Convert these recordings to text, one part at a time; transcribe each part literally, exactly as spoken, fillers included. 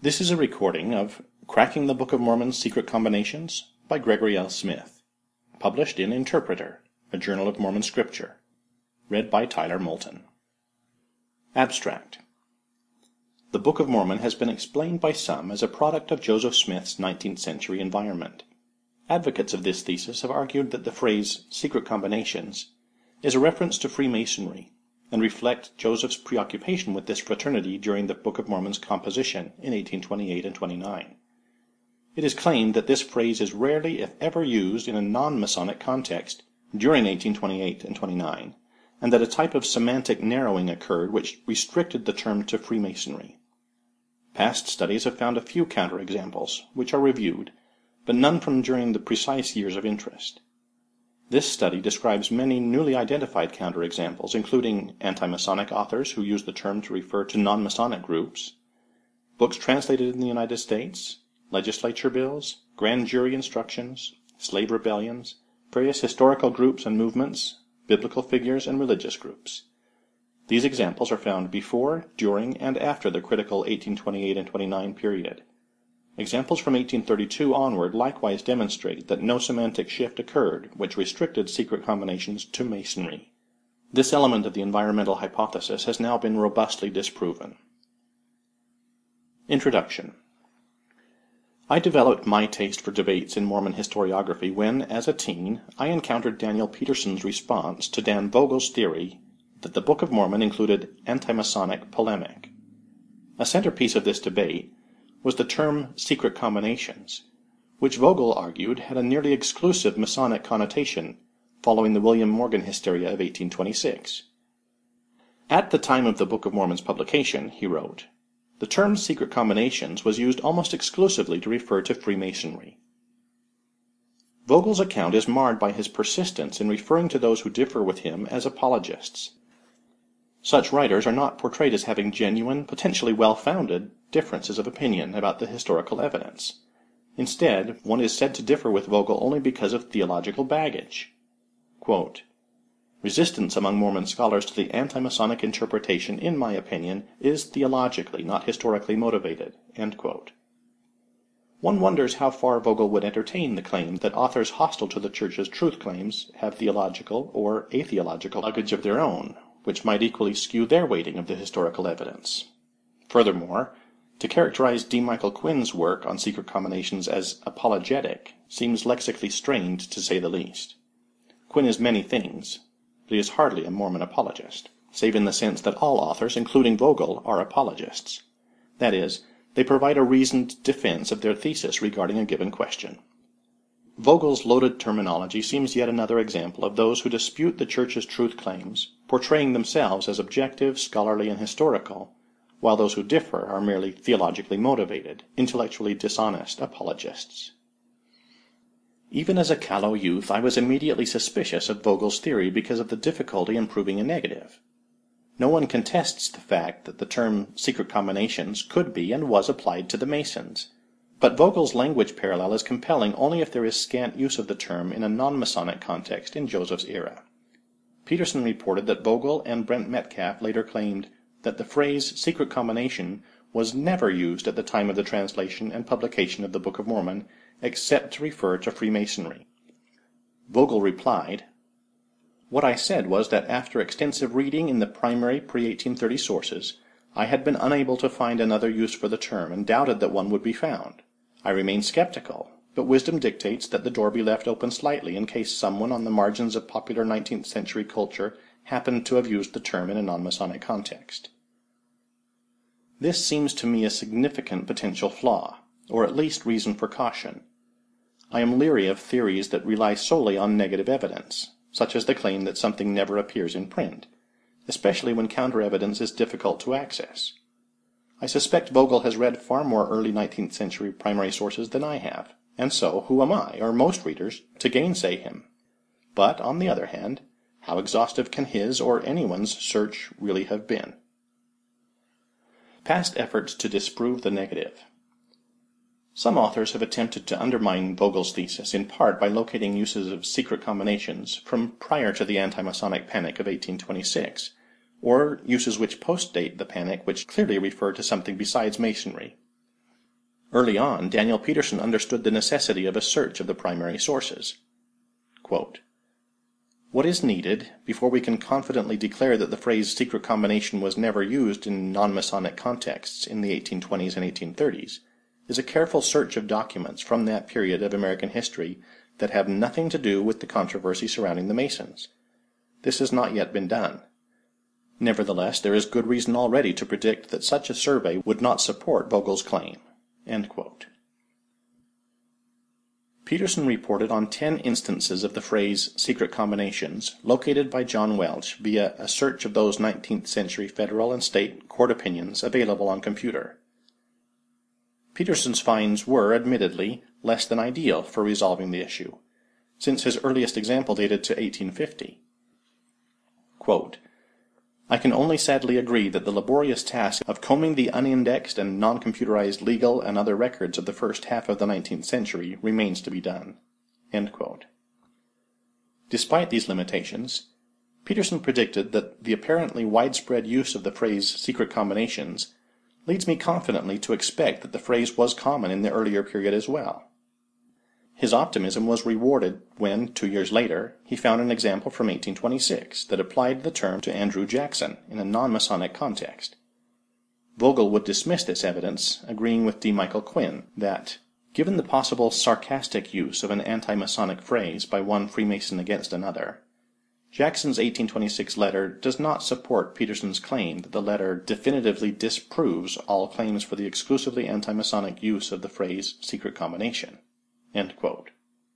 This is a recording of Cracking the Book of Mormon's Secret Combinations by Gregory L. Smith, published in Interpreter, a Journal of Mormon Scripture, read by Tyler Moulton. Abstract. The Book of Mormon has been explained by some as a product of Joseph Smith's nineteenth century environment. Advocates of this thesis have argued that the phrase secret combinations is a reference to Freemasonry, and reflect Joseph's preoccupation with this fraternity during the Book of Mormon's composition in eighteen twenty-eight and twenty-nine. It is claimed that this phrase is rarely, if ever, used in a non-Masonic context during eighteen twenty-eight and twenty-nine, and that a type of semantic narrowing occurred which restricted the term to Freemasonry. Past studies have found a few counterexamples, which are reviewed, but none from during the precise years of interest. This study describes many newly identified counterexamples, including anti-Masonic authors who use the term to refer to non-Masonic groups, books translated in the United States, legislature bills, grand jury instructions, slave rebellions, various historical groups and movements, biblical figures, and religious groups. These examples are found before, during, and after the critical eighteen twenty-eight and twenty-nine period. Examples from eighteen thirty-two onward likewise demonstrate that no semantic shift occurred which restricted secret combinations to Masonry. This element of the environmental hypothesis has now been robustly disproven. Introduction. I developed my taste for debates in Mormon historiography when, as a teen, I encountered Daniel Peterson's response to Dan Vogel's theory that the Book of Mormon included anti-Masonic polemic. A centerpiece of this debate was the term secret combinations, which Vogel argued had a nearly exclusive Masonic connotation following the William Morgan hysteria of eighteen twenty-six. At the time of the Book of Mormon's publication, he wrote, the term secret combinations was used almost exclusively to refer to Freemasonry. Vogel's account is marred by his persistence in referring to those who differ with him as apologists. Such writers are not portrayed as having genuine, potentially well-founded, differences of opinion about the historical evidence. Instead, one is said to differ with Vogel only because of theological baggage. Quote, resistance among Mormon scholars to the anti-Masonic interpretation, in my opinion, is theologically, not historically motivated. End quote. One wonders how far Vogel would entertain the claim that authors hostile to the Church's truth claims have theological or atheological luggage of their own, which might equally skew their weighting of the historical evidence. Furthermore, to characterize D. Michael Quinn's work on secret combinations as apologetic seems lexically strained, to say the least. Quinn is many things, but he is hardly a Mormon apologist, save in the sense that all authors, including Vogel, are apologists. That is, they provide a reasoned defense of their thesis regarding a given question. Vogel's loaded terminology seems yet another example of those who dispute the Church's truth claims, portraying themselves as objective, scholarly, and historical, while those who differ are merely theologically motivated, intellectually dishonest apologists. Even as a callow youth, I was immediately suspicious of Vogel's theory because of the difficulty in proving a negative. No one contests the fact that the term secret combinations could be and was applied to the Masons, but Vogel's language parallel is compelling only if there is scant use of the term in a non-Masonic context in Joseph's era. Peterson reported that Vogel and Brent Metcalf later claimed that the phrase secret combination was never used at the time of the translation and publication of the Book of Mormon except to refer to Freemasonry. Vogel replied, what I said was that after extensive reading in the primary pre eighteen thirty sources, I had been unable to find another use for the term and doubted that one would be found. I remained skeptical, but wisdom dictates that the door be left open slightly in case someone on the margins of popular nineteenth century culture happened to have used the term in a non-Masonic context. This seems to me a significant potential flaw, or at least reason for caution. I am leery of theories that rely solely on negative evidence, such as the claim that something never appears in print, especially when counter-evidence is difficult to access. I suspect Vogel has read far more early nineteenth century primary sources than I have, and so who am I, or most readers, to gainsay him? But, on the other hand, how exhaustive can his or anyone's search really have been? Past efforts to disprove the negative. Some authors have attempted to undermine Vogel's thesis in part by locating uses of secret combinations from prior to the anti-Masonic panic of eighteen twenty-six, or uses which post-date the panic which clearly refer to something besides Masonry. Early on, Daniel Peterson understood the necessity of a search of the primary sources. Quote, "What is needed, before we can confidently declare that the phrase secret combination was never used in non-Masonic contexts in the eighteen twenties and eighteen thirties, is a careful search of documents from that period of American history that have nothing to do with the controversy surrounding the Masons. This has not yet been done. Nevertheless, there is good reason already to predict that such a survey would not support Vogel's claim." End quote. Peterson reported on ten instances of the phrase secret combinations located by John Welch via a search of those nineteenth century federal and state court opinions available on computer. Peterson's finds were, admittedly, less than ideal for resolving the issue, since his earliest example dated to eighteen fifty. Quote, "I can only sadly agree that the laborious task of combing the unindexed and non-computerized legal and other records of the first half of the nineteenth century remains to be done." End quote. Despite these limitations, Peterson predicted that the apparently widespread use of the phrase secret combinations leads me confidently to expect that the phrase was common in the earlier period as well. His optimism was rewarded when, two years later, he found an example from eighteen twenty-six that applied the term to Andrew Jackson in a non-Masonic context. Vogel would dismiss this evidence, agreeing with D. Michael Quinn that, given the possible sarcastic use of an anti-Masonic phrase by one Freemason against another, Jackson's eighteen twenty-six letter does not support Peterson's claim that the letter definitively disproves all claims for the exclusively anti-Masonic use of the phrase secret combination. End quote.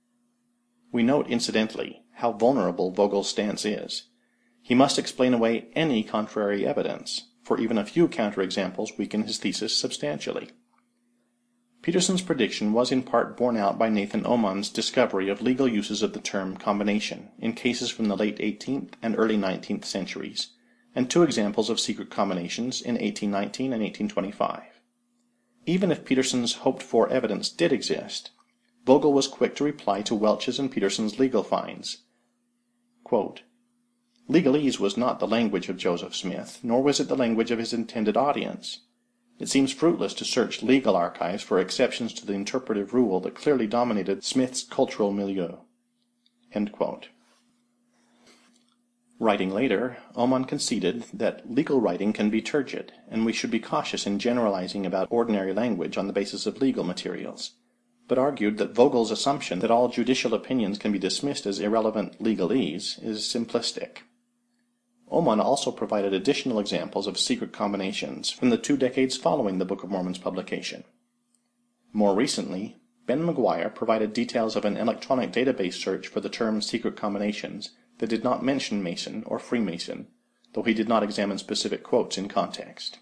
We note, incidentally, how vulnerable Vogel's stance is. He must explain away any contrary evidence, for even a few counterexamples weaken his thesis substantially. Peterson's prediction was in part borne out by Nathan Oman's discovery of legal uses of the term combination in cases from the late eighteenth and early nineteenth centuries, and two examples of secret combinations in eighteen nineteen and eighteen twenty-five. Even if Peterson's hoped-for evidence did exist, Vogel was quick to reply to Welch's and Peterson's legal finds. Quote, "Legalese was not the language of Joseph Smith, nor was it the language of his intended audience. It seems fruitless to search legal archives for exceptions to the interpretive rule that clearly dominated Smith's cultural milieu." End quote. Writing later, Oman conceded that legal writing can be turgid, and we should be cautious in generalizing about ordinary language on the basis of legal materials, but argued that Vogel's assumption that all judicial opinions can be dismissed as irrelevant legalese is simplistic. Oman also provided additional examples of secret combinations from the two decades following the Book of Mormon's publication. More recently, Ben McGuire provided details of an electronic database search for the term secret combinations that did not mention Mason or Freemason, though he did not examine specific quotes in context.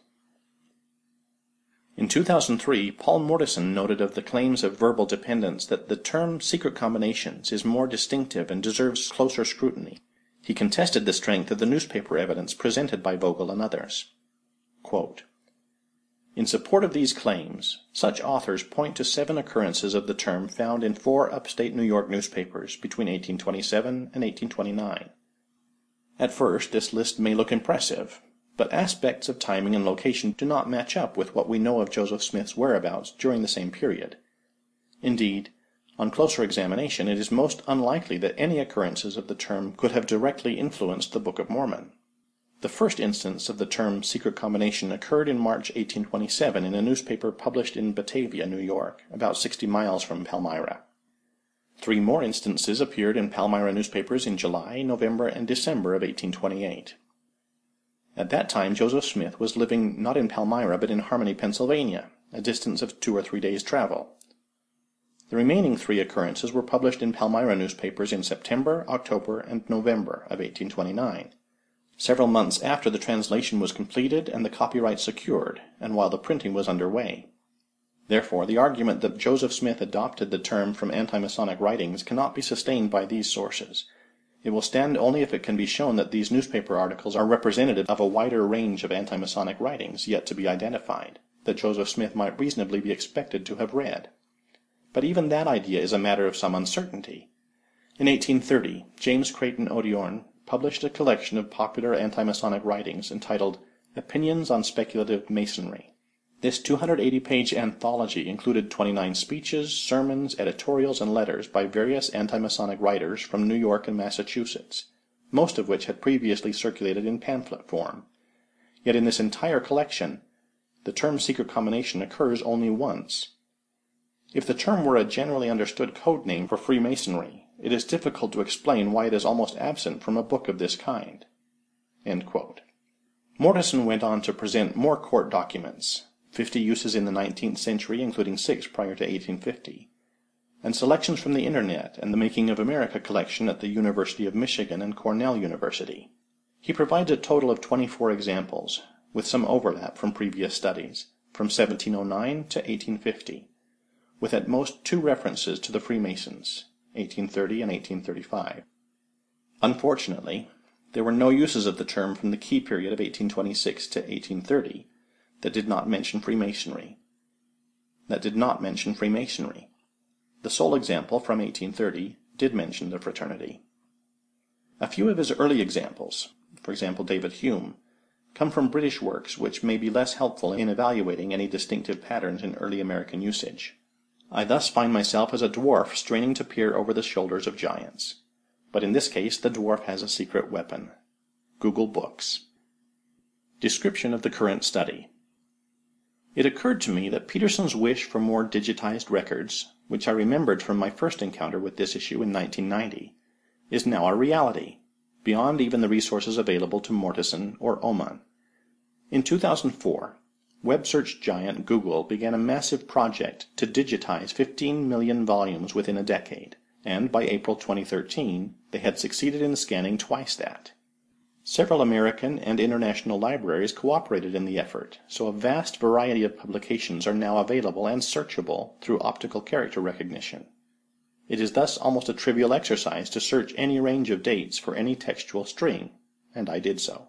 In two thousand three, Paul Mortison noted of the claims of verbal dependence that the term secret combinations is more distinctive and deserves closer scrutiny. He contested the strength of the newspaper evidence presented by Vogel and others. Quote, "In support of these claims, such authors point to seven occurrences of the term found in four upstate New York newspapers between eighteen twenty-seven and eighteen twenty-nine. At first, this list may look impressive, but aspects of timing and location do not match up with what we know of Joseph Smith's whereabouts during the same period. Indeed, on closer examination, it is most unlikely that any occurrences of the term could have directly influenced the Book of Mormon. The first instance of the term secret combination occurred in March eighteen twenty-seven in a newspaper published in Batavia, New York, about sixty miles from Palmyra. Three more instances appeared in Palmyra newspapers in July, November, and December of eighteen twenty-eight. At that time, Joseph Smith was living not in Palmyra but in Harmony, Pennsylvania, a distance of two or three days' travel. The remaining three occurrences were published in Palmyra newspapers in September, October, and November of eighteen twenty-nine, several months after the translation was completed and the copyright secured, and while the printing was under way. Therefore, the argument that Joseph Smith adopted the term from anti-Masonic writings cannot be sustained by these sources. It will stand only if it can be shown that these newspaper articles are representative of a wider range of anti-Masonic writings yet to be identified, that Joseph Smith might reasonably be expected to have read. But even that idea is a matter of some uncertainty. In eighteen thirty, James Creighton Odiorn published a collection of popular anti-Masonic writings entitled Opinions on Speculative Masonry, This two hundred eighty page anthology included twenty-nine speeches, sermons, editorials, and letters by various anti-Masonic writers from New York and Massachusetts, most of which had previously circulated in pamphlet form. Yet in this entire collection, the term secret combination occurs only once. If the term were a generally understood code name for Freemasonry, it is difficult to explain why it is almost absent from a book of this kind." End quote. Mortison went on to present more court documents, fifty uses in the nineteenth century, including six prior to eighteen fifty, and selections from the Internet and the Making of America collection at the University of Michigan and Cornell University. He provides a total of twenty-four examples, with some overlap from previous studies, from seventeen oh nine to eighteen fifty, with at most two references to the Freemasons, eighteen thirty and eighteen thirty-five. Unfortunately, there were no uses of the term from the key period of eighteen twenty-six to eighteen thirty that did not mention Freemasonry. That did not mention Freemasonry. The sole example from eighteen thirty did mention the fraternity. A few of his early examples, for example David Hume, come from British works which may be less helpful in evaluating any distinctive patterns in early American usage. I thus find myself as a dwarf straining to peer over the shoulders of giants. But in this case the dwarf has a secret weapon. Google Books. Description of the current study. It occurred to me that Peterson's wish for more digitized records, which I remembered from my first encounter with this issue in nineteen ninety, is now a reality, beyond even the resources available to Mortison or Oman. In two thousand four, web search giant Google began a massive project to digitize fifteen million volumes within a decade, and by April twenty thirteen, they had succeeded in scanning twice that. Several American and international libraries cooperated in the effort, so a vast variety of publications are now available and searchable through optical character recognition. It is thus almost a trivial exercise to search any range of dates for any textual string, and I did so.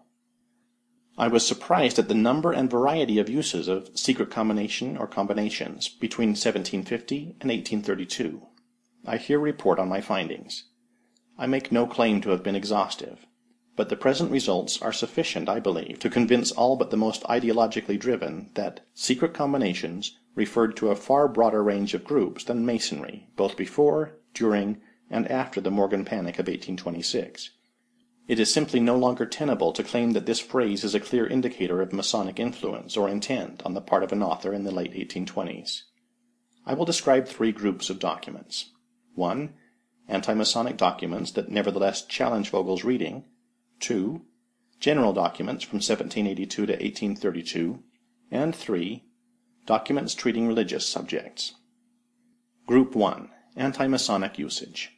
I was surprised at the number and variety of uses of secret combination or combinations between seventeen fifty and eighteen thirty-two. I here report on my findings. I make no claim to have been exhaustive, but the present results are sufficient, I believe, to convince all but the most ideologically driven that secret combinations referred to a far broader range of groups than Masonry, both before, during, and after the Morgan Panic of eighteen twenty-six. It is simply no longer tenable to claim that this phrase is a clear indicator of Masonic influence or intent on the part of an author in the late eighteen twenties. I will describe three groups of documents. One, anti-Masonic documents that nevertheless challenge Vogel's reading. Two, general documents from seventeen eighty-two to eighteen thirty-two. And three, documents treating religious subjects. Group one, anti-Masonic usage.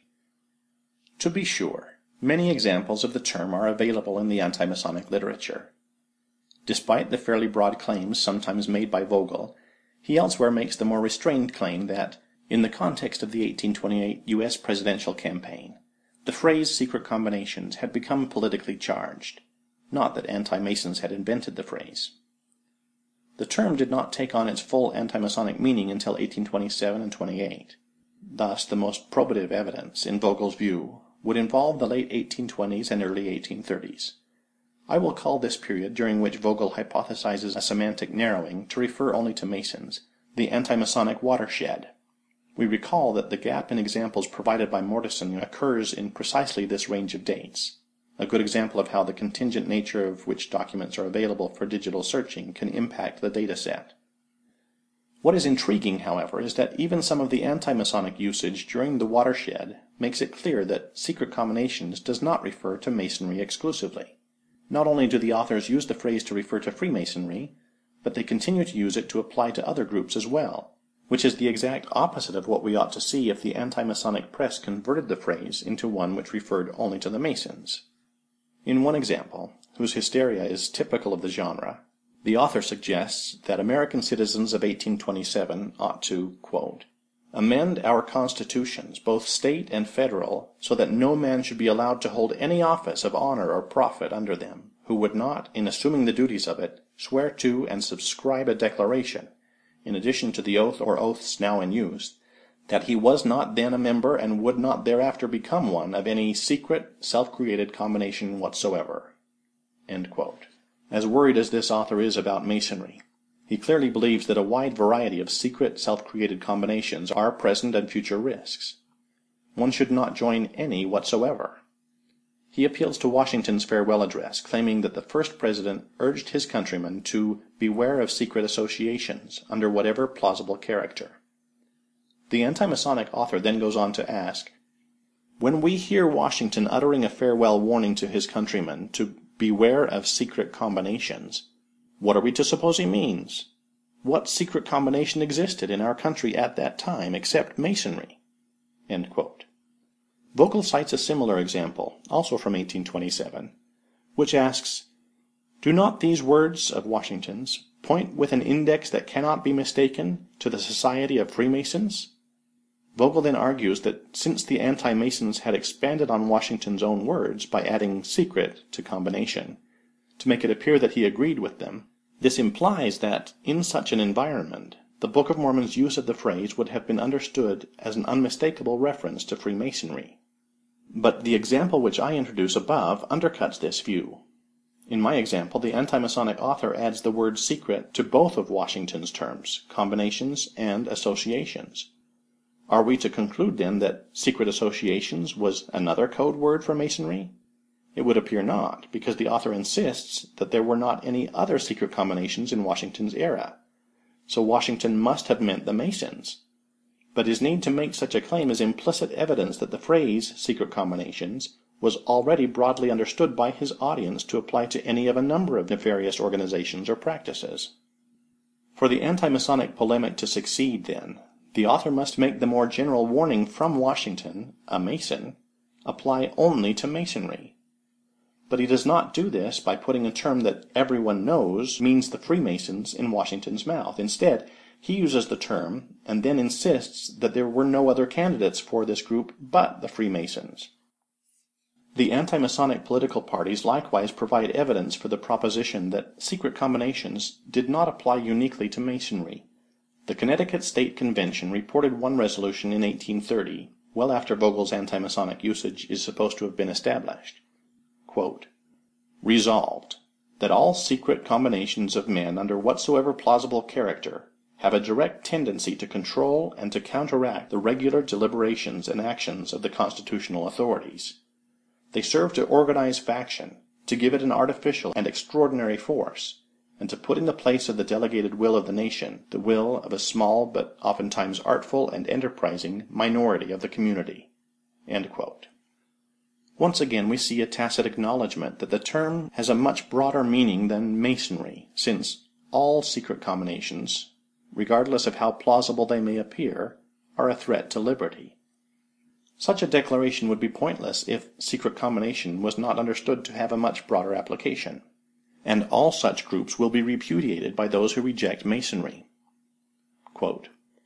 To be sure, many examples of the term are available in the anti-Masonic literature. Despite the fairly broad claims sometimes made by Vogel, he elsewhere makes the more restrained claim that, in the context of the eighteen twenty-eight U S presidential campaign, the phrase secret combinations had become politically charged, not that anti-Masons had invented the phrase. The term did not take on its full anti-Masonic meaning until eighteen twenty-seven and twenty-eight. Thus, the most probative evidence, in Vogel's view, would involve the late eighteen twenties and early eighteen thirties. I will call this period during which Vogel hypothesizes a semantic narrowing to refer only to Masons, the anti-Masonic watershed. We recall that the gap in examples provided by Mortison occurs in precisely this range of dates, a good example of how the contingent nature of which documents are available for digital searching can impact the data set. What is intriguing, however, is that even some of the anti-Masonic usage during the watershed makes it clear that secret combinations does not refer to Masonry exclusively. Not only do the authors use the phrase to refer to Freemasonry, but they continue to use it to apply to other groups as well, which is the exact opposite of what we ought to see if the anti-Masonic press converted the phrase into one which referred only to the Masons. In one example, whose hysteria is typical of the genre, the author suggests that American citizens of eighteen twenty-seven ought to, quote, amend our constitutions, both state and federal, so that no man should be allowed to hold any office of honor or profit under them, who would not, in assuming the duties of it, swear to and subscribe a declaration, in addition to the oath or oaths now in use, that he was not then a member and would not thereafter become one of any secret, self-created combination whatsoever. End quote. As worried as this author is about Masonry, He clearly believes that a wide variety of secret, self-created combinations are present and future risks. One should not join any whatsoever. He appeals to Washington's farewell address, claiming that the first president urged his countrymen to beware of secret associations, under whatever plausible character. The anti-Masonic author then goes on to ask, "When we hear Washington uttering a farewell warning to his countrymen to beware of secret combinations, what are we to suppose he means? What secret combination existed in our country at that time, except Masonry?" End quote. Vogel cites a similar example, also from eighteen twenty-seven, which asks, "Do not these words of Washington's point with an index that cannot be mistaken to the Society of Freemasons?" Vogel then argues that since the anti-Masons had expanded on Washington's own words by adding secret to combination, to make it appear that he agreed with them, this implies that, in such an environment, the Book of Mormon's use of the phrase would have been understood as an unmistakable reference to Freemasonry. But the example which I introduce above undercuts this view. In my example, the anti-Masonic author adds the word secret to both of Washington's terms, combinations and associations. Are we to conclude then that secret associations was another code word for Masonry? It would appear not, because the author insists that there were not any other secret combinations in Washington's era. So Washington must have meant the Masons. But his need to make such a claim is implicit evidence that the phrase secret combinations was already broadly understood by his audience to apply to any of a number of nefarious organizations or practices. For the anti-Masonic polemic to succeed, then, the author must make the more general warning from Washington, a Mason, apply only to Masonry. But he does not do this by putting a term that everyone knows means the Freemasons in Washington's mouth. Instead, he uses the term and then insists that there were no other candidates for this group but the Freemasons. The anti-Masonic political parties likewise provide evidence for the proposition that secret combinations did not apply uniquely to Masonry. The Connecticut State Convention reported one resolution in eighteen thirty, well after Vogel's anti-Masonic usage is supposed to have been established. Quote, "Resolved, that all secret combinations of men under whatsoever plausible character have a direct tendency to control and to counteract the regular deliberations and actions of the constitutional authorities. They serve to organize faction, to give it an artificial and extraordinary force, and to put in the place of the delegated will of the nation the will of a small but oftentimes artful and enterprising minority of the community." End quote. Once again we see a tacit acknowledgement that the term has a much broader meaning than Masonry, since all secret combinations, regardless of how plausible they may appear, are a threat to liberty. Such a declaration would be pointless if secret combination was not understood to have a much broader application, and all such groups will be repudiated by those who reject Masonry. Quote,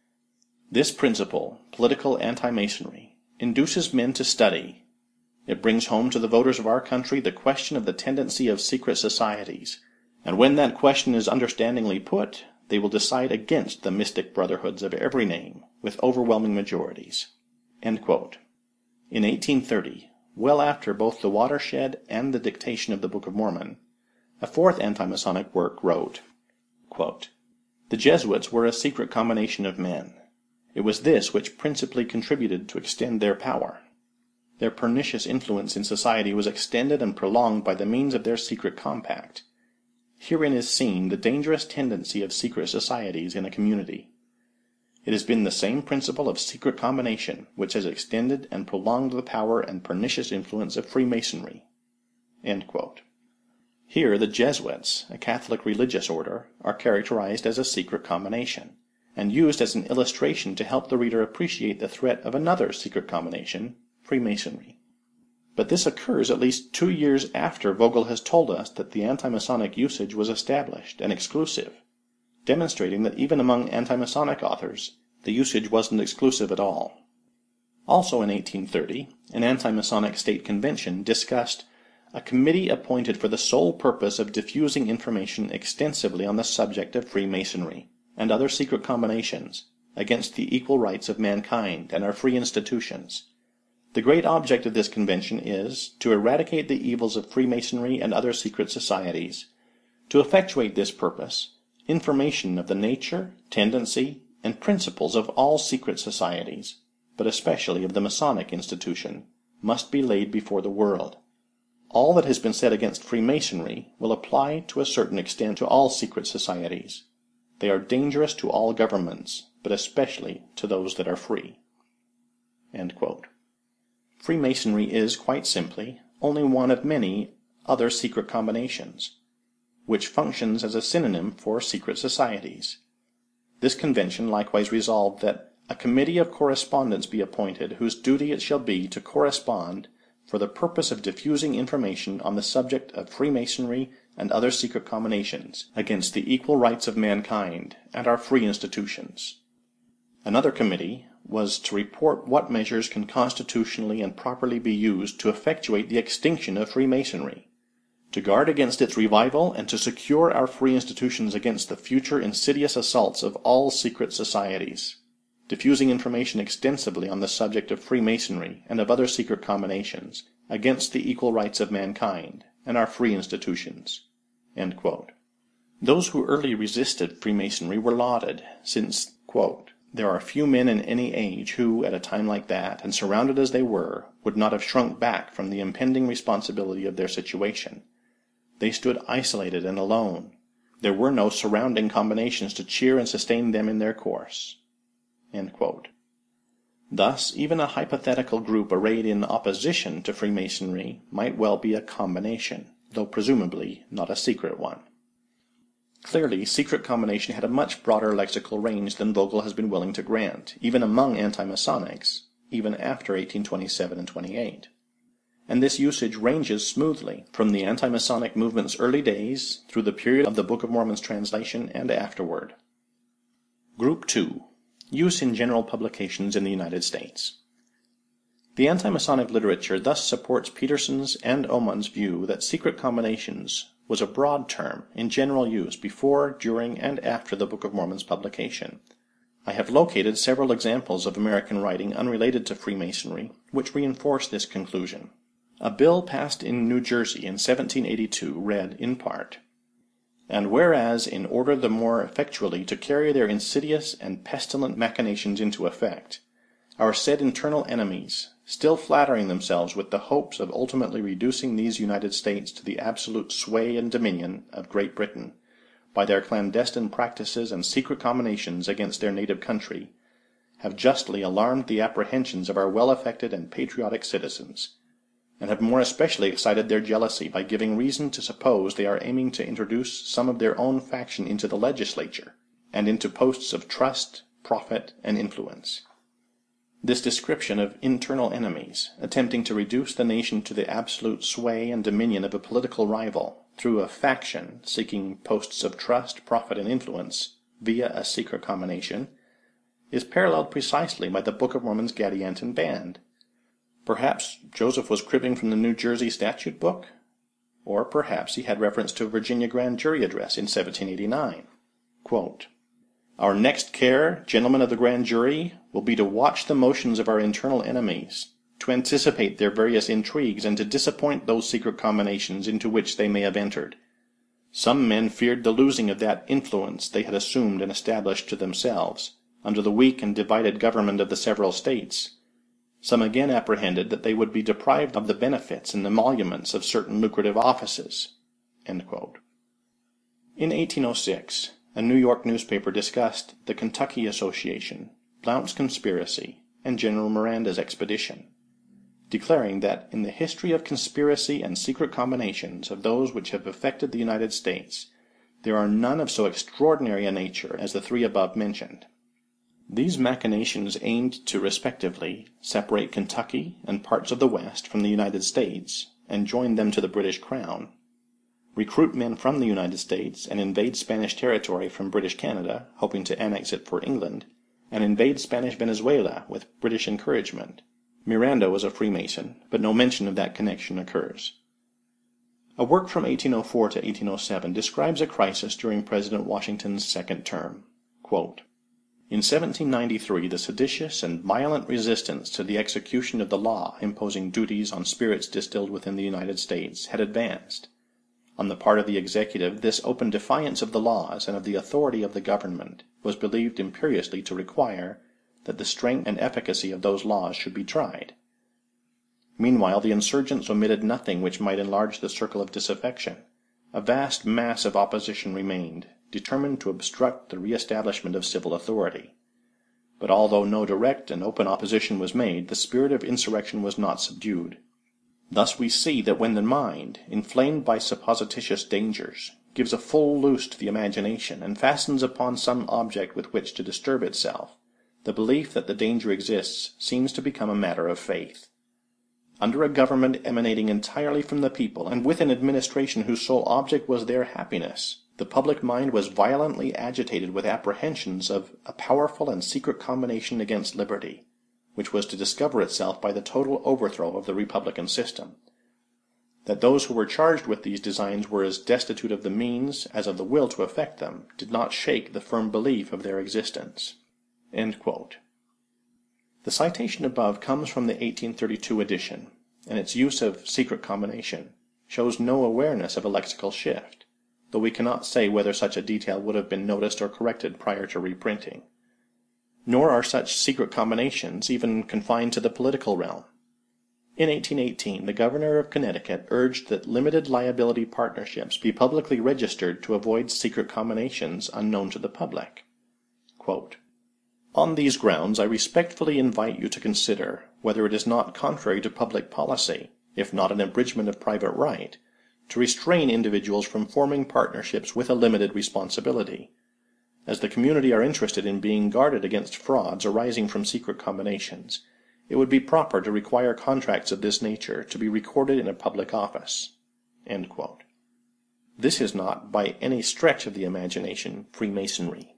"This principle, political anti-Masonry, induces men to study. It brings home to the voters of our country the question of the tendency of secret societies, and when that question is understandingly put, they will decide against the mystic brotherhoods of every name, with overwhelming majorities." End quote. In eighteen thirty, well after both the watershed and the dictation of the Book of Mormon, a fourth anti-Masonic work wrote, quote, "The Jesuits were a secret combination of men. It was this which principally contributed to extend their power. Their pernicious influence in society was extended and prolonged by the means of their secret compact. Herein is seen the dangerous tendency of secret societies in a community. It has been the same principle of secret combination which has extended and prolonged the power and pernicious influence of Freemasonry." End quote. Here the Jesuits, a Catholic religious order, are characterized as a secret combination, and used as an illustration to help the reader appreciate the threat of another secret combination, Freemasonry. But this occurs at least two years after Vogel has told us that the anti-Masonic usage was established and exclusive, demonstrating that even among anti-Masonic authors, the usage wasn't exclusive at all. Also in eighteen thirty, an anti-Masonic state convention discussed a committee appointed for the sole purpose of diffusing information extensively on the subject of Freemasonry and other secret combinations against the equal rights of mankind and our free institutions. The great object of this convention is to eradicate the evils of Freemasonry and other secret societies. To effectuate this purpose, Information of the nature, tendency, and principles of all secret societies, but especially of the Masonic institution, must be laid before the world. All that has been said against Freemasonry will apply to a certain extent to all secret societies. They are dangerous to all governments, but especially to those that are free." End quote. Freemasonry is, quite simply, only one of many other secret combinations, which functions as a synonym for secret societies. This convention likewise resolved that a committee of correspondence be appointed, whose duty it shall be to correspond for the purpose of diffusing information on the subject of Freemasonry and other secret combinations, against the equal rights of mankind and our free institutions. Another committee was to report what measures can constitutionally and properly be used to effectuate the extinction of Freemasonry, to guard against its revival, and to secure our free institutions against the future insidious assaults of all secret societies, diffusing information extensively on the subject of Freemasonry and of other secret combinations, against the equal rights of mankind and our free institutions." End quote. Those who early resisted Freemasonry were lauded, since, quote, "there are few men in any age who, at a time like that, and surrounded as they were, would not have shrunk back from the impending responsibility of their situation. They stood isolated and alone. There were no surrounding combinations to cheer and sustain them in their course." End quote. Thus, even a hypothetical group arrayed in opposition to Freemasonry might well be a combination, though presumably not a secret one. Clearly, secret combination had a much broader lexical range than Vogel has been willing to grant, even among anti-Masonics, even after eighteen twenty-seven and twenty-eight. And this usage ranges smoothly from the anti-Masonic movement's early days through the period of the Book of Mormon's translation and afterward. Group two. Use in general publications in the United States. The anti-Masonic literature thus supports Peterson's and Ohman's view that secret combinations was a broad term in general use before, during, and after the Book of Mormon's publication. I have located several examples of American writing unrelated to Freemasonry which reinforce this conclusion. A bill passed in New Jersey in seventeen eighty-two read, in part, "And whereas, in order the more effectually to carry their insidious and pestilent machinations into effect, our said internal enemies, still flattering themselves with the hopes of ultimately reducing these United States to the absolute sway and dominion of Great Britain, by their clandestine practices and secret combinations against their native country, have justly alarmed the apprehensions of our well-affected and patriotic citizens, and have more especially excited their jealousy by giving reason to suppose they are aiming to introduce some of their own faction into the legislature, and into posts of trust, profit, and influence." This description of internal enemies, attempting to reduce the nation to the absolute sway and dominion of a political rival, through a faction seeking posts of trust, profit, and influence, via a secret combination, is paralleled precisely by the Book of Mormon's Gadianton Band. Perhaps Joseph was cribbing from the New Jersey Statute Book? Or perhaps he had reference to a Virginia Grand Jury address in seventeen eighty-nine. Quote, "Our next care, gentlemen of the Grand Jury, will be to watch the motions of our internal enemies, to anticipate their various intrigues, and to disappoint those secret combinations into which they may have entered. Some men feared the losing of that influence they had assumed and established to themselves, under the weak and divided government of the several states. Some again apprehended that they would be deprived of the benefits and emoluments of certain lucrative offices." End quote. In eighteen oh six, a New York newspaper discussed the Kentucky Association, Blount's conspiracy, and General Miranda's expedition, declaring that in the history of conspiracy and secret combinations of those which have affected the United States, there are none of so extraordinary a nature as the three above mentioned. These machinations aimed to respectively separate Kentucky and parts of the West from the United States and join them to the British Crown, recruit men from the United States and invade Spanish territory from British Canada, hoping to annex it for England, and invade Spanish Venezuela with British encouragement. Miranda was a Freemason, but no mention of that connection occurs. A work from eighteen oh four to eighteen oh seven describes a crisis during President Washington's second term. Quote, "In seventeen ninety-three the seditious and violent resistance to the execution of the law imposing duties on spirits distilled within the United States had advanced. On the part of the executive, this open defiance of the laws and of the authority of the government was believed imperiously to require that the strength and efficacy of those laws should be tried. Meanwhile the insurgents omitted nothing which might enlarge the circle of disaffection. A vast mass of opposition remained, determined to obstruct the re-establishment of civil authority. But although no direct and open opposition was made, the spirit of insurrection was not subdued. Thus we see that when the mind, inflamed by supposititious dangers, gives a full loose to the imagination, and fastens upon some object with which to disturb itself, the belief that the danger exists seems to become a matter of faith. Under a government emanating entirely from the people, and with an administration whose sole object was their happiness, the public mind was violently agitated with apprehensions of a powerful and secret combination against liberty, which was to discover itself by the total overthrow of the republican system. That those who were charged with these designs were as destitute of the means as of the will to effect them, did not shake the firm belief of their existence." End quote. The citation above comes from the eighteen thirty-two edition, and its use of secret combination shows no awareness of a lexical shift, though we cannot say whether such a detail would have been noticed or corrected prior to reprinting. Nor are such secret combinations even confined to the political realm. In eighteen eighteen, the governor of Connecticut urged that limited liability partnerships be publicly registered to avoid secret combinations unknown to the public. Quote, "On these grounds I respectfully invite you to consider whether it is not contrary to public policy, if not an abridgment of private right, to restrain individuals from forming partnerships with a limited responsibility. As the community are interested in being guarded against frauds arising from secret combinations, it would be proper to require contracts of this nature to be recorded in a public office." End quote. This is not, by any stretch of the imagination, Freemasonry.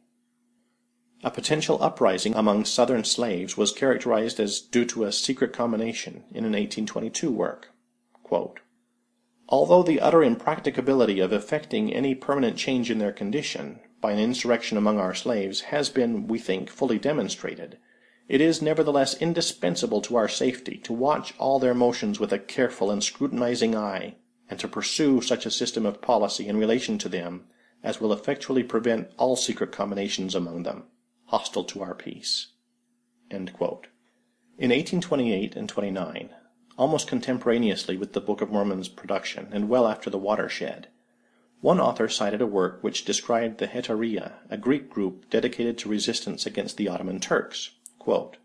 A potential uprising among Southern slaves was characterized as due to a secret combination in an eighteen twenty-two work. Quote, "Although the utter impracticability of effecting any permanent change in their condition by an insurrection among our slaves has been, we think, fully demonstrated, it is nevertheless indispensable to our safety to watch all their motions with a careful and scrutinizing eye, and to pursue such a system of policy in relation to them as will effectually prevent all secret combinations among them, hostile to our peace." End quote. In eighteen twenty-eight and twenty-nine, almost contemporaneously with the Book of Mormon's production, and well after the watershed, one author cited a work which described the Hetaria, a Greek group dedicated to resistance against the Ottoman Turks. Quote,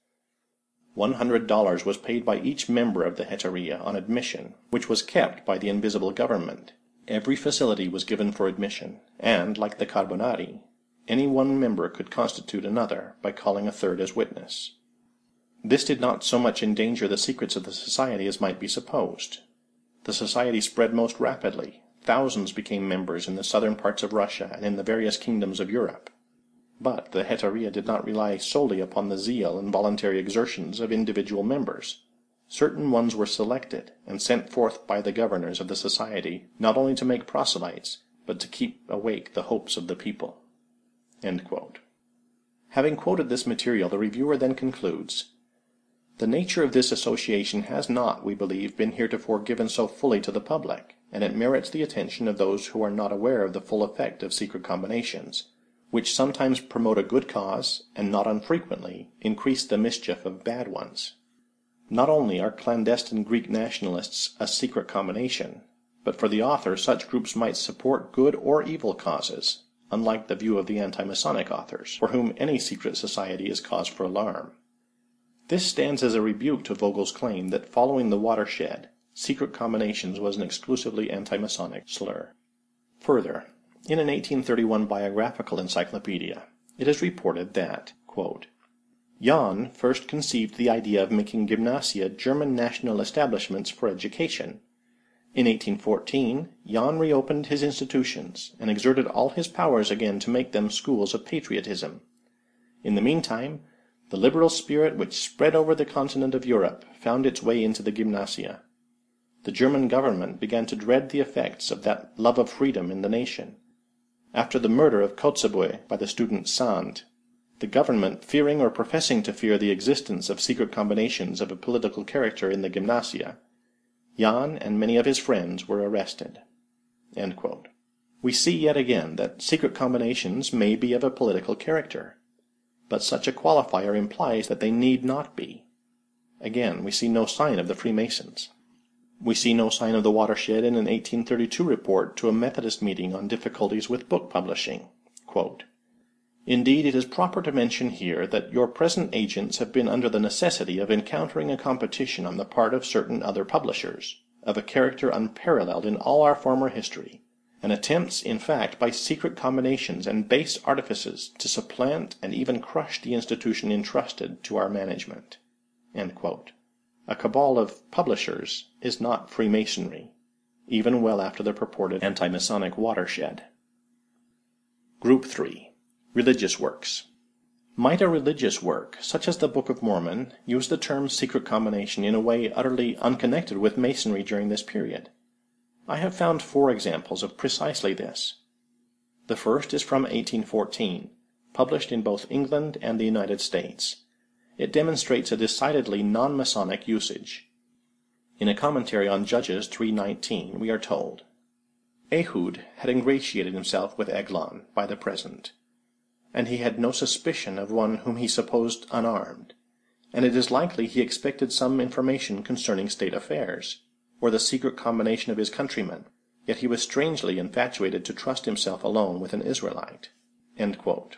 One hundred dollars was paid by each member of the Hetaria on admission, which was kept by the invisible government. Every facility was given for admission, and, like the Carbonari, any one member could constitute another by calling a third as witness. This did not so much endanger the secrets of the society as might be supposed. The society spread most rapidly. Thousands became members in the southern parts of Russia and in the various kingdoms of Europe. But the Hetaria did not rely solely upon the zeal and voluntary exertions of individual members. Certain ones were selected and sent forth by the governors of the society not only to make proselytes, but to keep awake the hopes of the people. End quote. Having quoted this material, the reviewer then concludes, "The nature of this association has not, we believe, been heretofore given so fully to the public, and it merits the attention of those who are not aware of the full effect of secret combinations, which sometimes promote a good cause, and not unfrequently increase the mischief of bad ones. Not only are clandestine Greek nationalists a secret combination, but for the author such groups might support good or evil causes, unlike the view of the anti-Masonic authors, for whom any secret society is cause for alarm. This stands as a rebuke to Vogel's claim that following the watershed, secret combinations was an exclusively anti-Masonic slur." Further, in an eighteen thirty-one biographical encyclopedia, it is reported that, quote, "Jahn first conceived the idea of making gymnasia German national establishments for education. In eighteen fourteen, Jahn reopened his institutions, and exerted all his powers again to make them schools of patriotism. In the meantime, the liberal spirit which spread over the continent of Europe found its way into the gymnasia. The German government began to dread the effects of that love of freedom in the nation. After the murder of Kotzebue by the student Sand, the government, fearing or professing to fear the existence of secret combinations of a political character in the gymnasia, Jahn and many of his friends were arrested." End quote. We see yet again that secret combinations may be of a political character, but such a qualifier implies that they need not be. Again, we see no sign of the Freemasons. We see no sign of the watershed in an eighteen thirty-two report to a Methodist meeting on difficulties with book publishing. Quote, "Indeed, it is proper to mention here that your present agents have been under the necessity of encountering a competition on the part of certain other publishers, of a character unparalleled in all our former history, and attempts, in fact, by secret combinations and base artifices to supplant and even crush the institution entrusted to our management." End quote. A cabal of publishers is not Freemasonry, even well after the purported anti-Masonic watershed. Group three. Religious works. Might a religious work, such as the Book of Mormon, use the term secret combination in a way utterly unconnected with Masonry during this period? I have found four examples of precisely this. The first is from eighteen fourteen, published in both England and the United States. It demonstrates a decidedly non-Masonic usage. In a commentary on Judges three nineteen, we are told, "Ehud had ingratiated himself with Eglon by the present, and he had no suspicion of one whom he supposed unarmed, and it is likely he expected some information concerning state affairs, or the secret combination of his countrymen, yet he was strangely infatuated to trust himself alone with an Israelite." End quote.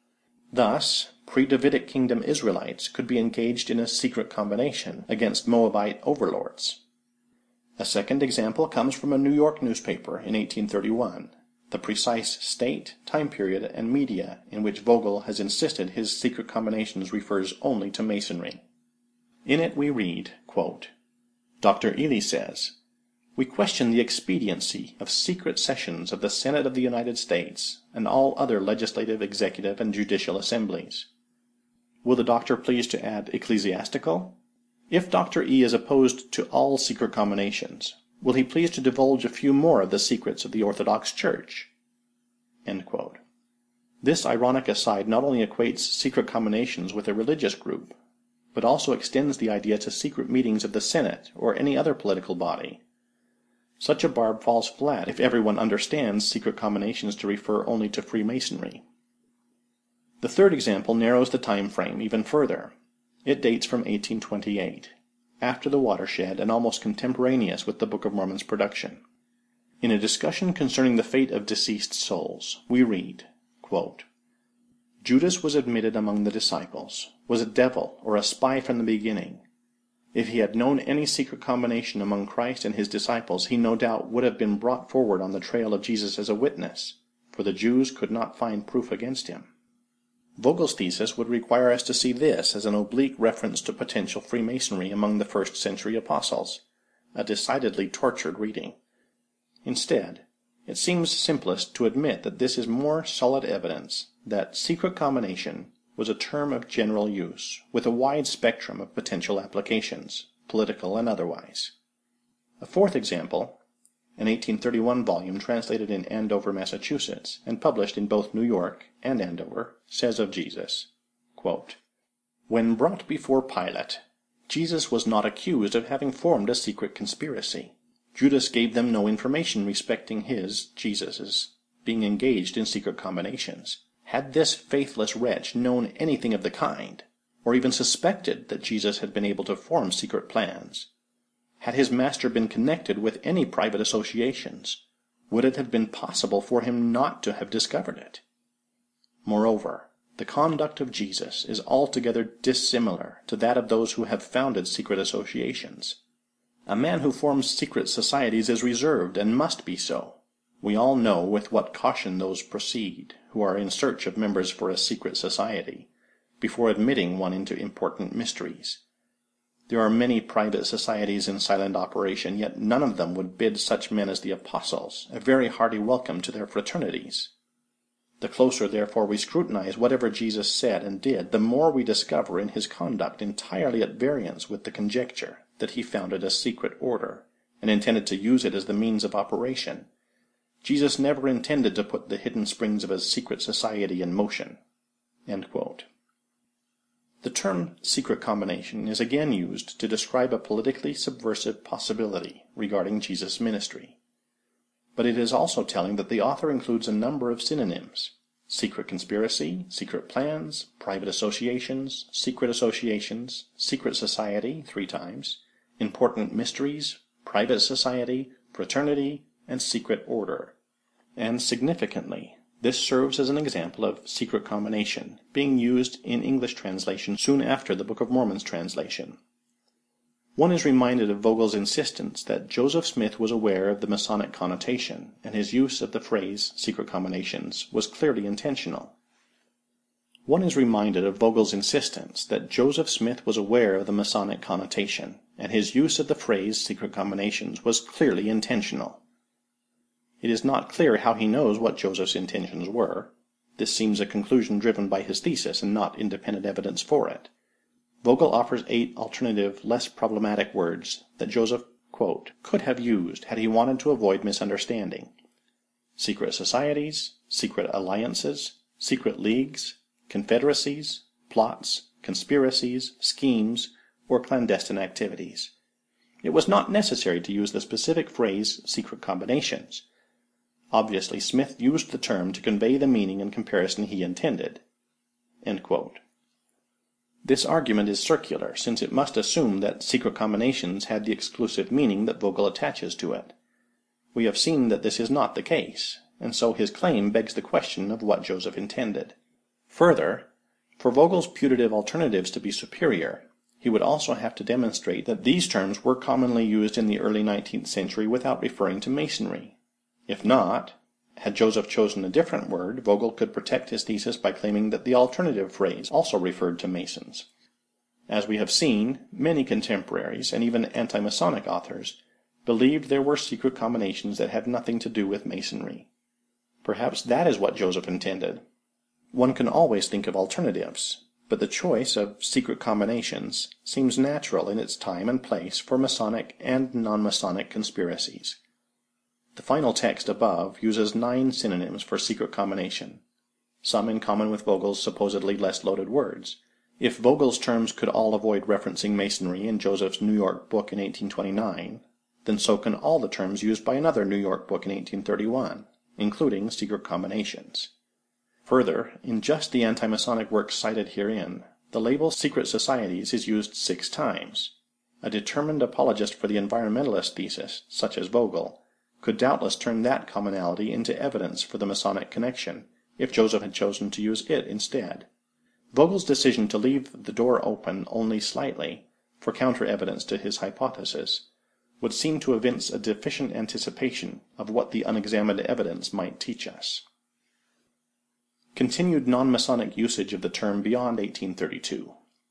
Thus, pre-Davidic kingdom Israelites could be engaged in a secret combination against Moabite overlords. A second example comes from a New York newspaper in eighteen thirty-one, the precise state, time period, and media in which Vogel has insisted his secret combinations refers only to Masonry. In it we read, quote, "Doctor Ely says, we question the expediency of secret sessions of the Senate of the United States and all other legislative, executive, and judicial assemblies." Will the doctor please to add ecclesiastical? If Doctor E is opposed to all secret combinations, will he please to divulge a few more of the secrets of the Orthodox Church? End quote. This ironic aside not only equates secret combinations with a religious group, but also extends the idea to secret meetings of the Senate or any other political body. Such a barb falls flat if everyone understands secret combinations to refer only to Freemasonry. The third example narrows the time frame even further. It dates from eighteen twenty-eight, after the watershed and almost contemporaneous with the Book of Mormon's production. In a discussion concerning the fate of deceased souls, we read, quote, "Judas was admitted among the disciples, was a devil or a spy from the beginning. If he had known any secret combination among Christ and his disciples, he no doubt would have been brought forward on the trail of Jesus as a witness, for the Jews could not find proof against him." Vogel's thesis would require us to see this as an oblique reference to potential Freemasonry among the first century apostles, a decidedly tortured reading. Instead, it seems simplest to admit that this is more solid evidence that secret combination was a term of general use, with a wide spectrum of potential applications, political and otherwise. A fourth example, an eighteen thirty-one volume translated in Andover, Massachusetts, and published in both New York and Andover, says of Jesus, quote, "When brought before Pilate, Jesus was not accused of having formed a secret conspiracy. Judas gave them no information respecting his, Jesus's, being engaged in secret combinations. Had this faithless wretch known anything of the kind, or even suspected that Jesus had been able to form secret plans, had his master been connected with any private associations, would it have been possible for him not to have discovered it? Moreover, the conduct of Jesus is altogether dissimilar to that of those who have founded secret associations. A man who forms secret societies is reserved, and must be so. We all know with what caution those proceed who are in search of members for a secret society, before admitting one into important mysteries. There are many private societies in silent operation, yet none of them would bid such men as the apostles a very hearty welcome to their fraternities. The closer, therefore, we scrutinize whatever Jesus said and did, the more we discover in his conduct entirely at variance with the conjecture that he founded a secret order, and intended to use it as the means of operation. Jesus never intended to put the hidden springs of a secret society in motion." End quote. The term secret combination is again used to describe a politically subversive possibility regarding Jesus' ministry. but it is also telling that the author includes a number of synonyms: secret conspiracy, secret plans, private associations, secret associations, secret society three times, important mysteries, private society, fraternity, and secret order. And significantly, this serves as an example of secret combination, being used in English translation soon after the Book of Mormon's translation. One is reminded of Vogel's insistence that Joseph Smith was aware of the Masonic connotation, and his use of the phrase secret combinations was clearly intentional. One is reminded of Vogel's insistence that Joseph Smith was aware of the Masonic connotation, and his use of the phrase secret combinations was clearly intentional. It is not clear how he knows what Joseph's intentions were. This seems a conclusion driven by his thesis and not independent evidence for it. Vogel offers eight alternative, less problematic words that Joseph, quote, could have used had he wanted to avoid misunderstanding: secret societies, secret alliances, secret leagues, confederacies, plots, conspiracies, schemes, or clandestine activities. It was not necessary to use the specific phrase secret combinations. Obviously, Smith used the term to convey the meaning and comparison he intended. End quote. This argument is circular, since it must assume that secret combinations had the exclusive meaning that Vogel attaches to it. We have seen that this is not the case, and so his claim begs the question of what Joseph intended. Further, for Vogel's putative alternatives to be superior, he would also have to demonstrate that these terms were commonly used in the early nineteenth century without referring to Masonry. If not, had Joseph chosen a different word, Vogel could protect his thesis by claiming that the alternative phrase also referred to Masons. As we have seen, many contemporaries, and even anti-Masonic authors, believed there were secret combinations that had nothing to do with Masonry. Perhaps that is what Joseph intended. One can always think of alternatives, but the choice of secret combinations seems natural in its time and place for Masonic and non-Masonic conspiracies. The final text above uses nine synonyms for secret combination, some in common with Vogel's supposedly less loaded words. If Vogel's terms could all avoid referencing Masonry in Joseph's New York book in eighteen twenty-nine, then so can all the terms used by another New York book in eighteen thirty-one, including secret combinations. Further, in just the anti-Masonic works cited herein, the label secret societies is used six times. A determined apologist for the environmentalist thesis, such as Vogel, could doubtless turn that commonality into evidence for the Masonic connection, if Joseph had chosen to use it instead. Vogel's decision to leave the door open only slightly, for counter-evidence to his hypothesis, would seem to evince a deficient anticipation of what the unexamined evidence might teach us. Continued non-Masonic usage of the term beyond eighteen thirty-two.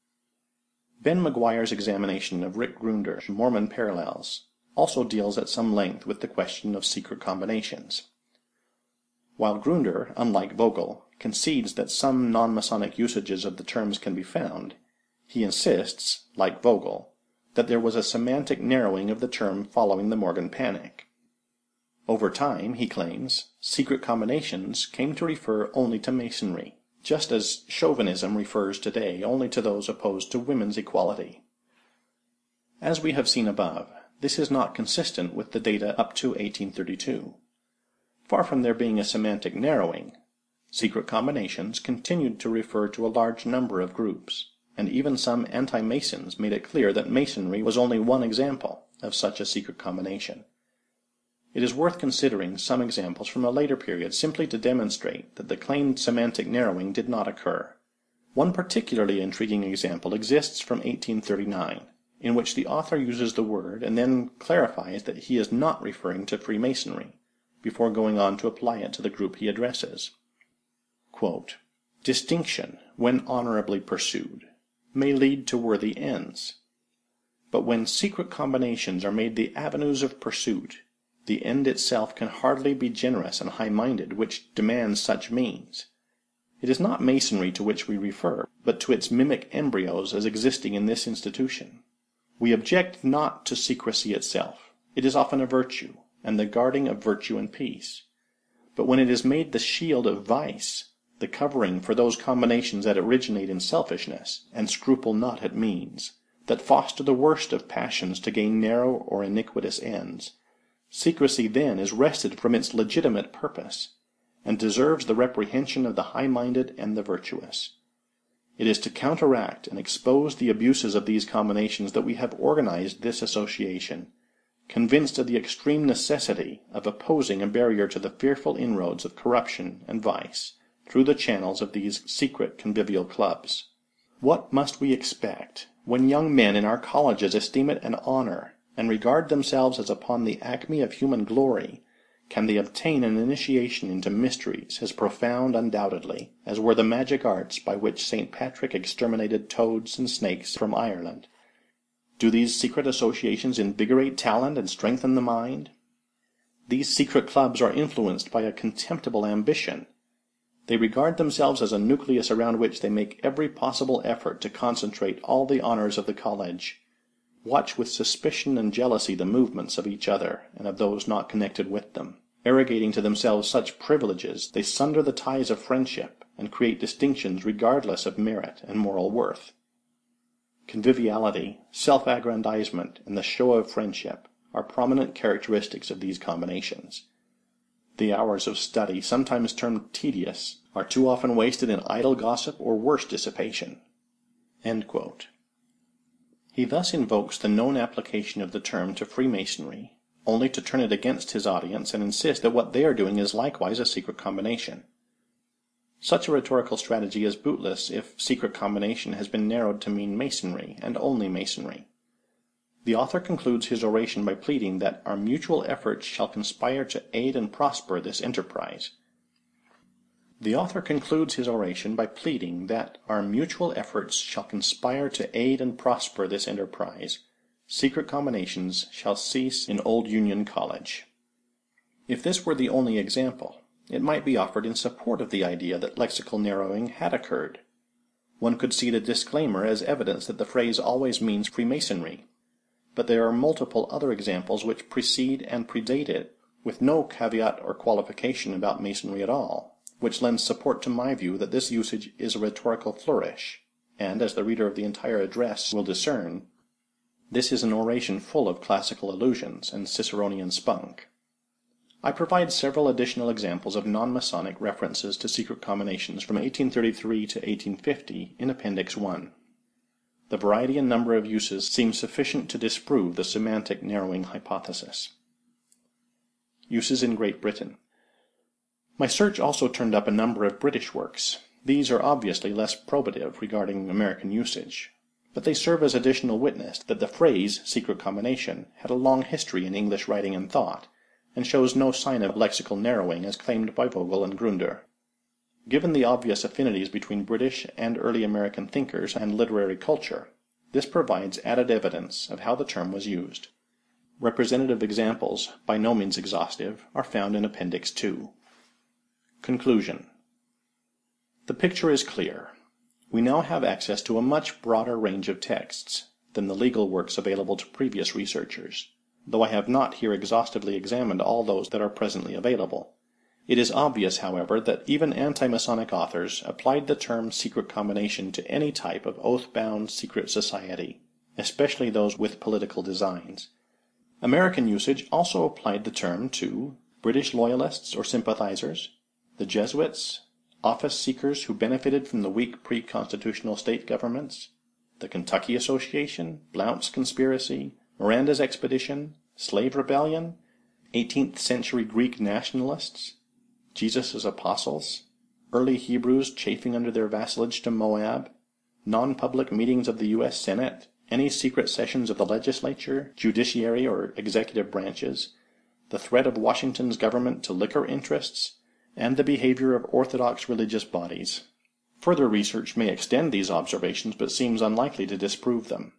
Ben Maguire's examination of Rick Grunder's Mormon Parallels also deals at some length with the question of secret combinations. While Grunder, unlike Vogel, concedes that some non-Masonic usages of the terms can be found, he insists, like Vogel, that there was a semantic narrowing of the term following the Morgan Panic. Over time, he claims, secret combinations came to refer only to Masonry, just as chauvinism refers today only to those opposed to women's equality. As we have seen above, this is not consistent with the data up to eighteen thirty-two. Far from there being a semantic narrowing, secret combinations continued to refer to a large number of groups, and even some anti-Masons made it clear that Masonry was only one example of such a secret combination. It is worth considering some examples from a later period simply to demonstrate that the claimed semantic narrowing did not occur. One particularly intriguing example exists from eighteen thirty-nine, in which the author uses the word and then clarifies that he is not referring to Freemasonry, before going on to apply it to the group he addresses. Quote, "Distinction, when honorably pursued, may lead to worthy ends. But when secret combinations are made the avenues of pursuit, the end itself can hardly be generous and high-minded which demands such means. It is not Masonry to which we refer, but to its mimic embryos as existing in this institution. We object not to secrecy itself. It is often a virtue, and the guarding of virtue and peace. But when it is made the shield of vice, the covering for those combinations that originate in selfishness, and scruple not at means, that foster the worst of passions to gain narrow or iniquitous ends, Secrecy then is wrested from its legitimate purpose, and deserves the reprehension of the high-minded and the virtuous. It is to counteract and expose the abuses of these combinations that we have organized this association, convinced of the extreme necessity of opposing a barrier to the fearful inroads of corruption and vice through the channels of these secret convivial clubs. What must we expect when young men in our colleges esteem it an honor, and regard themselves as upon the acme of human glory, can they obtain an initiation into mysteries as profound undoubtedly as were the magic arts by which Saint Patrick exterminated toads and snakes from Ireland? Do these secret associations invigorate talent and strengthen the mind? These secret clubs are influenced by a contemptible ambition. They regard themselves as a nucleus around which they make every possible effort to concentrate all the honors of the college. Watch with suspicion and jealousy the movements of each other and of those not connected with them. Arrogating to themselves such privileges, they sunder the ties of friendship and create distinctions regardless of merit and moral worth. Conviviality, self-aggrandizement, and the show of friendship are prominent characteristics of these combinations. The hours of study, sometimes termed tedious, are too often wasted in idle gossip or worse dissipation." End quote. He thus invokes the known application of the term to Freemasonry, only to turn it against his audience and insist that what they are doing is likewise a secret combination. Such a rhetorical strategy is bootless if secret combination has been narrowed to mean Masonry, and only Masonry. The author concludes his oration by pleading that our mutual efforts shall conspire to aid and prosper this enterprise. The author concludes his oration by pleading that our mutual efforts shall conspire to aid and prosper this enterprise. Secret combinations shall cease in Old Union College. If this were the only example, it might be offered in support of the idea that lexical narrowing had occurred. One could see the disclaimer as evidence that the phrase always means Freemasonry. But there are multiple other examples which precede and predate it, with no caveat or qualification about Masonry at all, which lends support to my view that this usage is a rhetorical flourish, and, as the reader of the entire address will discern, this is an oration full of classical allusions and Ciceronian spunk. I provide several additional examples of non-Masonic references to secret combinations from eighteen thirty-three to eighteen fifty in Appendix one. The variety and number of uses seem sufficient to disprove the semantic narrowing hypothesis. Uses in Great Britain. My search also turned up a number of British works. These are obviously less probative regarding American usage, but they serve as additional witness that the phrase secret combination had a long history in English writing and thought, and shows no sign of lexical narrowing as claimed by Vogel and Grunder. Given the obvious affinities between British and early American thinkers and literary culture, this provides added evidence of how the term was used. Representative examples, by no means exhaustive, are found in Appendix two. Conclusion. The picture is clear. We now have access to a much broader range of texts than the legal works available to previous researchers, though I have not here exhaustively examined all those that are presently available. It is obvious, however, that even anti-Masonic authors applied the term secret combination to any type of oath-bound secret society, especially those with political designs. American usage also applied the term to British loyalists or sympathizers, the Jesuits, office seekers who benefited from the weak pre-constitutional state governments, the Kentucky Association, Blount's Conspiracy, Miranda's Expedition, Slave Rebellion, eighteenth century Greek nationalists, Jesus' apostles, early Hebrews chafing under their vassalage to Moab, non-public meetings of the U S Senate, any secret sessions of the legislature, judiciary, or executive branches, the threat of Washington's government to liquor interests, and the behavior of orthodox religious bodies. Further research may extend these observations, but seems unlikely to disprove them.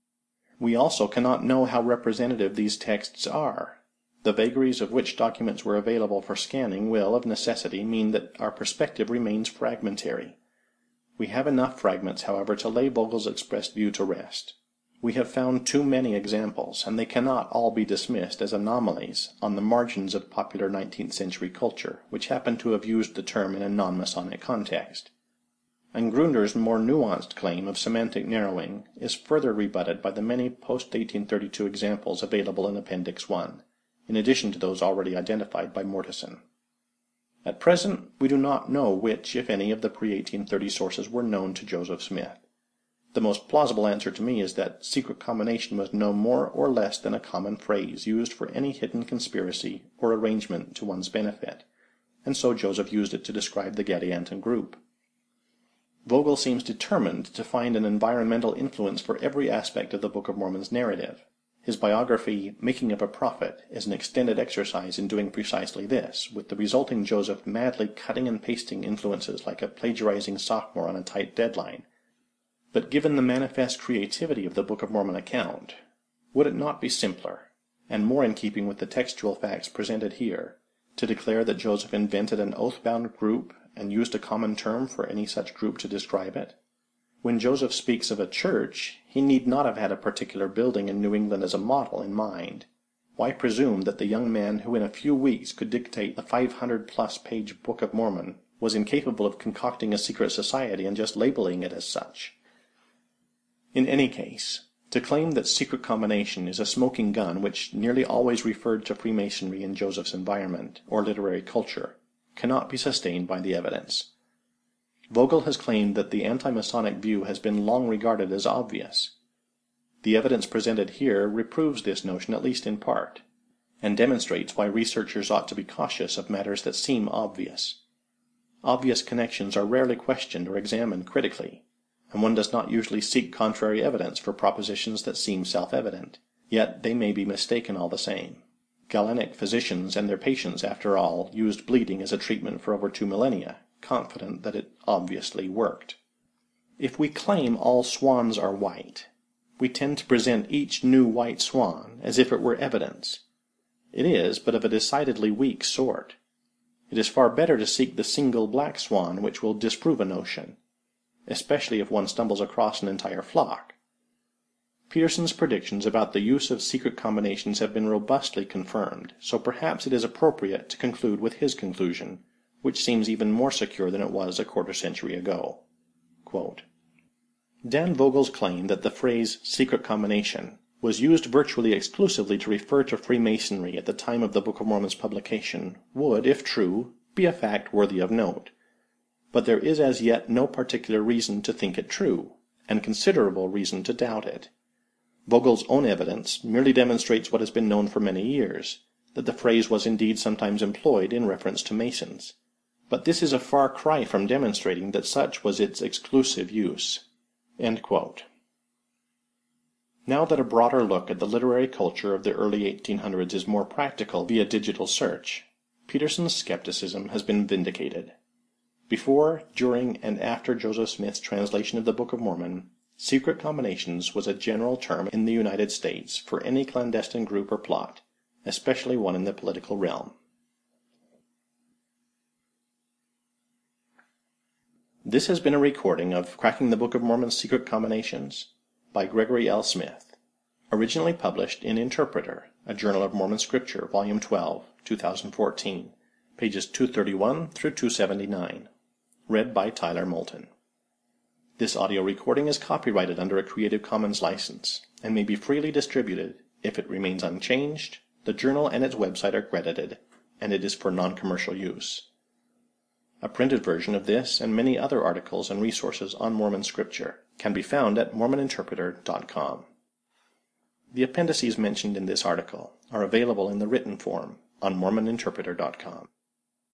We also cannot know how representative these texts are. The vagaries of which documents were available for scanning will, of necessity, mean that our perspective remains fragmentary. We have enough fragments, however, to lay Vogel's expressed view to rest. We have found too many examples, and they cannot all be dismissed as anomalies on the margins of popular nineteenth century culture, which happen to have used the term in a non-Masonic context. And Grunder's more nuanced claim of semantic narrowing is further rebutted by the many post eighteen thirty-two examples available in Appendix one, in addition to those already identified by Mortensen. At present, we do not know which, if any, of the pre eighteen thirty sources were known to Joseph Smith. The most plausible answer to me is that secret combination was no more or less than a common phrase used for any hidden conspiracy or arrangement to one's benefit, and so Joseph used it to describe the Gadianton group. Vogel seems determined to find an environmental influence for every aspect of the Book of Mormon's narrative. His biography, Making of a Prophet, is an extended exercise in doing precisely this, with the resulting Joseph madly cutting and pasting influences like a plagiarizing sophomore on a tight deadline. But given the manifest creativity of the Book of Mormon account, would it not be simpler, and more in keeping with the textual facts presented here, to declare that Joseph invented an oath-bound group and used a common term for any such group to describe it? When Joseph speaks of a church, he need not have had a particular building in New England as a model in mind. Why presume that the young man who in a few weeks could dictate the five hundred plus page Book of Mormon was incapable of concocting a secret society and just labeling it as such? In any case, to claim that secret combination is a smoking gun which nearly always referred to Freemasonry in Joseph's environment, or literary culture, cannot be sustained by the evidence. Vogel has claimed that the anti-Masonic view has been long regarded as obvious. The evidence presented here reproves this notion at least in part, and demonstrates why researchers ought to be cautious of matters that seem obvious. Obvious connections are rarely questioned or examined critically, and one does not usually seek contrary evidence for propositions that seem self-evident, yet they may be mistaken all the same. Galenic physicians and their patients, after all, used bleeding as a treatment for over two millennia, confident that it obviously worked. If we claim all swans are white, we tend to present each new white swan as if it were evidence. It is, but of a decidedly weak sort. It is far better to seek the single black swan which will disprove a notion, especially if one stumbles across an entire flock. Peterson's predictions about the use of secret combinations have been robustly confirmed, so perhaps it is appropriate to conclude with his conclusion, which seems even more secure than it was a quarter century ago. Quote, Dan Vogel's claim that the phrase secret combination was used virtually exclusively to refer to Freemasonry at the time of the Book of Mormon's publication would, if true, be a fact worthy of note. But there is as yet no particular reason to think it true, and considerable reason to doubt it. Vogel's own evidence merely demonstrates what has been known for many years, that the phrase was indeed sometimes employed in reference to Masons. But this is a far cry from demonstrating that such was its exclusive use. End quote. Now that a broader look at the literary culture of the early eighteen hundreds is more practical via digital search, Peterson's skepticism has been vindicated. Before, during, and after Joseph Smith's translation of the Book of Mormon, secret combinations was a general term in the United States for any clandestine group or plot, especially one in the political realm. This has been a recording of Cracking the Book of Mormon's Secret Combinations by Gregory L. Smith, originally published in Interpreter, a Journal of Mormon Scripture, Volume twelve, two thousand fourteen, pages two thirty-one through two seventy-nine. Read by Tyler Moulton. This audio recording is copyrighted under a Creative Commons license and may be freely distributed. If it remains unchanged, the journal and its website are credited, and it is for non-commercial use. A printed version of this and many other articles and resources on Mormon Scripture can be found at mormon interpreter dot com. The appendices mentioned in this article are available in the written form on mormon interpreter dot com.